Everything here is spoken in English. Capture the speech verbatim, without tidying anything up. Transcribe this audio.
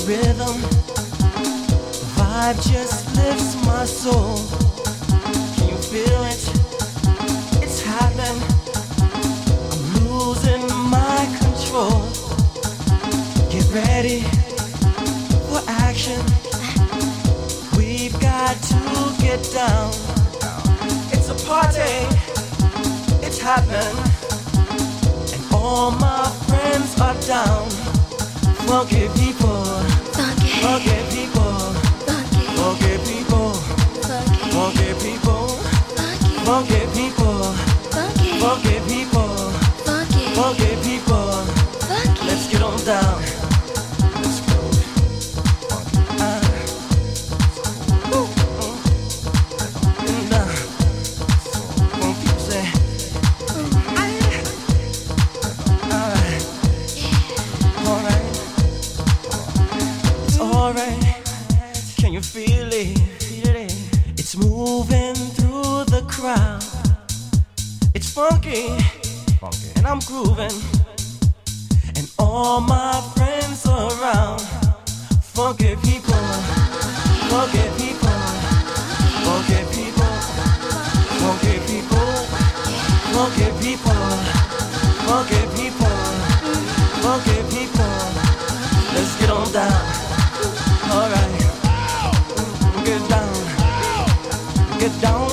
rhythm, the vibe just lifts my soul. Can you feel it? It's happening. I'm losing my control. Get ready for action. We've got to get down. It's a party. It's happening. And all my friends are down. Funky people, funky, funky people, funky, funky people, funky, funky people, funky, funky people, funky, funky people, funky, funky people, funky. Let's get on down. Let's go. Uh, ooh, uh, and uh, funky say, all right, all right. Alright, can you feel it? Feel it? It's moving through the crowd. It's funky, funky, and I'm grooving. And all my friends are around. Funky people, funky people, funky people, funky people, funky people, funky people, funky people. Let's get on down. Alright, get down, get down.